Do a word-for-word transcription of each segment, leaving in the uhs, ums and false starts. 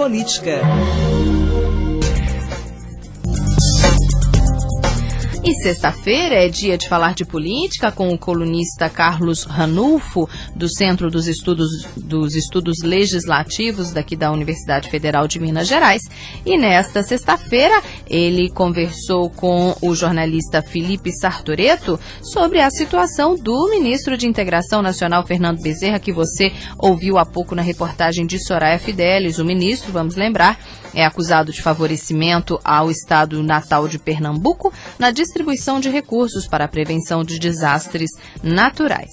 Política. E sexta-feira é dia de falar de política com o colunista Carlos Ranulfo, do Centro dos Estudos, dos Estudos Legislativos daqui da Universidade Federal de Minas Gerais. E nesta sexta-feira ele conversou com o jornalista Felipe Sartoreto sobre a situação do ministro de Integração Nacional, Fernando Bezerra, que você ouviu há pouco na reportagem de Soraya Fidelis. O ministro, vamos lembrar, é acusado de favorecimento ao estado natal de Pernambuco na distribuição de recursos para a prevenção de desastres naturais.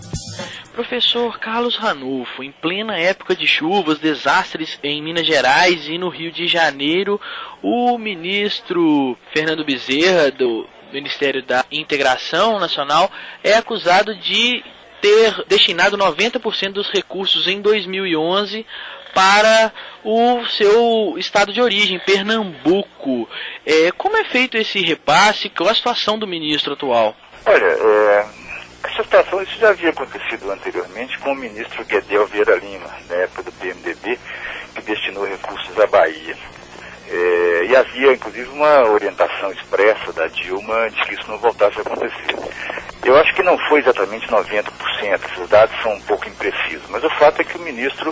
Professor Carlos Ranulfo, em plena época de chuvas, desastres em Minas Gerais e no Rio de Janeiro, o ministro Fernando Bezerra, do Ministério da Integração Nacional, é acusado de ter destinado noventa por cento dos recursos em dois mil e onze para o seu estado de origem, Pernambuco. É, como é feito esse repasse? Qual a situação do ministro atual? Olha, é, essa situação isso já havia acontecido anteriormente com o ministro Guedel Vieira Lima, na época do P M D B, que destinou recursos à Bahia. É, e havia, inclusive, uma orientação expressa da Dilma de que isso não voltasse a acontecer. Eu acho que não foi exatamente noventa por cento, esses dados são um pouco imprecisos, mas o fato é que o ministro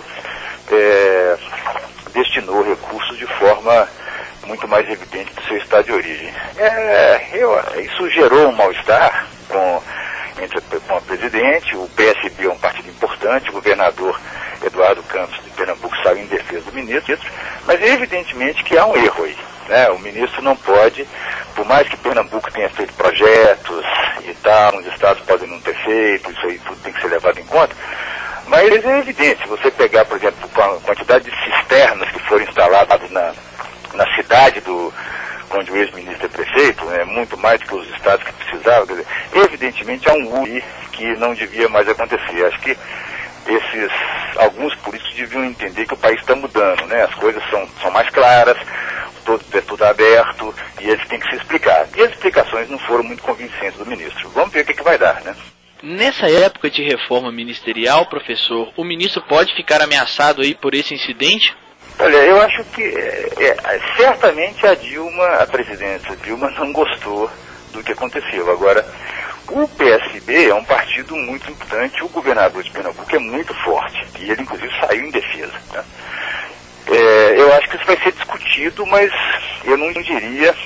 é, destinou recursos de forma muito mais evidente do seu estado de origem. É, eu, isso gerou um mal-estar com, entre, com a presidente, o P S B é um partido importante, o governador Eduardo Campos de Pernambuco saiu em defesa do ministro, mas é evidentemente que há um erro aí, né? O ministro não pode, por mais que Pernambuco tenha feito projetos e tal, os estados podem não ter feito, isso aí tudo tem que ser levado em conta, mas é evidente, se você pegar, por exemplo, a quantidade de cisternas que foram instaladas na, na cidade do, onde o ex-ministro é prefeito, é muito mais do que os estados que precisavam, quer dizer, evidentemente há um U I que não devia mais acontecer. Acho que esses, alguns políticos deviam entender que o país está mudando, né? As coisas são, são mais claras, todo, é tudo aberto, e eles têm que se explicar. E as explicações não foram muito convincentes do ministro. Vamos ver o que, que vai dar, né? Nessa época de reforma ministerial, professor, o ministro pode ficar ameaçado aí por esse incidente? Olha, eu acho que é, é, certamente a Dilma, a presidência Dilma, não gostou do que aconteceu. Agora, o P S B é um partido muito importante, o governador de Pernambuco é muito forte, e ele inclusive saiu em defesa, né? É, eu acho que isso vai ser discutido, mas eu não diria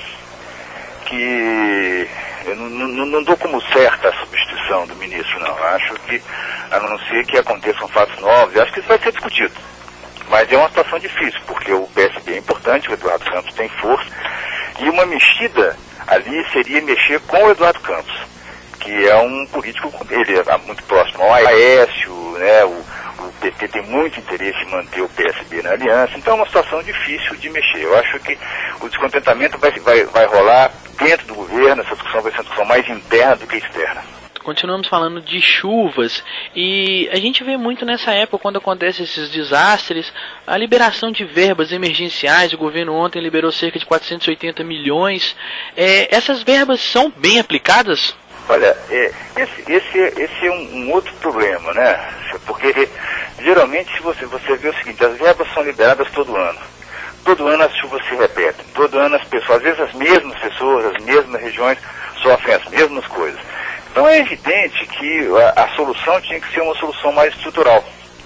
que... Eu não, não, não dou como certa a substituição do ministro, não. Eu acho que, a não ser que aconteçam fatos novos, eu acho que isso vai ser discutido. Mas é uma situação difícil, porque o P S B é importante, o Eduardo Campos tem força, e uma mexida ali seria mexer com o Eduardo Campos, que é um político, ele é muito próximo ao Aécio, né, o, o P T tem muito interesse em manter o P S B na aliança, então é uma situação difícil de mexer. Eu acho que o descontentamento vai, vai, vai rolar dentro do governo, essa discussão vai ser uma discussão mais interna do que externa. Continuamos falando de chuvas e a gente vê muito nessa época, quando acontecem esses desastres, a liberação de verbas emergenciais. O governo ontem liberou cerca de quatrocentos e oitenta milhões. É, essas verbas são bem aplicadas? Olha, é, esse, esse, esse é um, um outro problema, né? Porque geralmente se você, você vê o seguinte, as verbas são liberadas todo ano. Todo ano as chuvas se repetem. Todo ano as pessoas, às vezes as mesmas pessoas, as mesmas regiões sofrem as mesmas coisas. Então é evidente que a, a solução tinha que ser uma solução mais estrutural.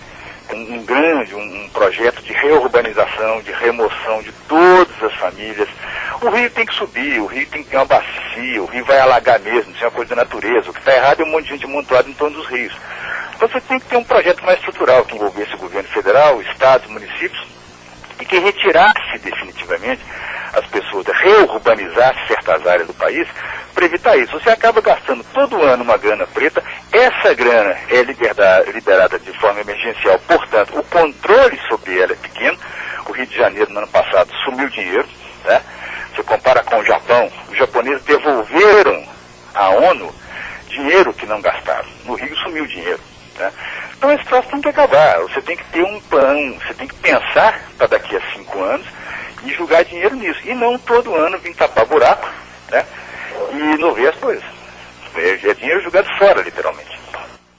Um, um grande, um, um projeto de reurbanização, de remoção de todas as famílias. O rio tem que subir, o rio tem que ter uma bacia, o rio vai alagar mesmo, isso é uma coisa da natureza. O que está errado é um monte de gente amontoada em torno dos rios. Então você tem que ter um projeto mais estrutural que envolvesse o governo federal, estados, municípios, e que retirasse definitivamente as pessoas, reurbanizasse certas áreas do país para evitar isso. Você acaba gastando todo ano uma grana preta, essa grana é liberada, liberada de forma emergencial, portanto, o controle sobre ela é pequeno. O Rio de Janeiro, no ano passado, sumiu dinheiro, né? Você compara com o Japão, os japoneses devolveram à ONU dinheiro que não gastaram. No Rio sumiu dinheiro, né? Então esse troço tem que acabar. Você tem que ter um plano, você tem que pensar para daqui a cinco anos e jogar dinheiro nisso. E não todo ano vir tapar buraco, né? E não ver as coisas. É dinheiro jogado fora, literalmente.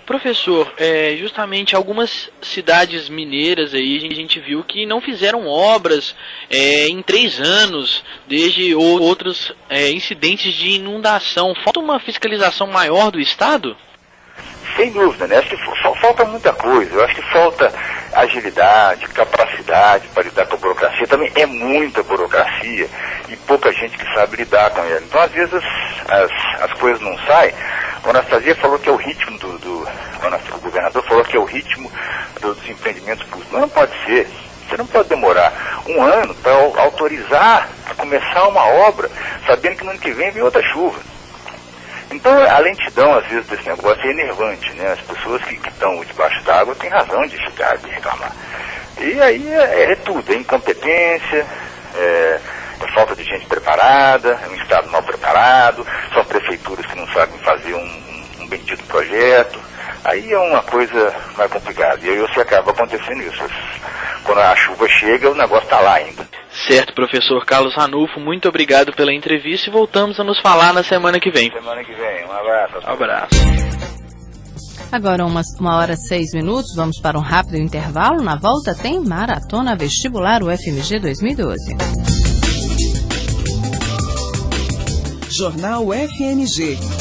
Professor, é, justamente algumas cidades mineiras aí a gente viu que não fizeram obras é, em três anos, desde outros é, incidentes de inundação. Falta uma fiscalização maior do Estado? Sem dúvida, né? Acho que falta muita coisa. Eu acho que falta agilidade, capacidade para lidar com a burocracia. Também é muita burocracia e pouca gente que sabe lidar com ela. Então, às vezes, as, as, as coisas não saem. O Anastasia falou que é o ritmo do... do o governador falou que é o ritmo do, dos empreendimentos públicos. Não, não pode ser. Você não pode demorar um ano para autorizar a começar uma obra, sabendo que no ano que vem vem outra chuva. Então, a lentidão, às vezes, desse negócio é enervante, né? As pessoas que estão debaixo d'água têm razão de ficar, de reclamar. E aí é, é tudo, é incompetência, é, é falta de gente preparada, é um Estado mal preparado, são prefeituras que não sabem fazer um, um, um bendito projeto. Aí é uma coisa mais complicada. E aí você acaba acontecendo isso. Quando a chuva chega, o negócio está lá ainda. Certo, professor Carlos Ranulfo, muito obrigado pela entrevista e voltamos a nos falar na semana que vem. Semana que vem, um abraço. Um abraço. Agora uma, uma hora e seis minutos, vamos para um rápido intervalo. Na volta tem Maratona Vestibular U F M G dois mil e doze. Jornal F M G.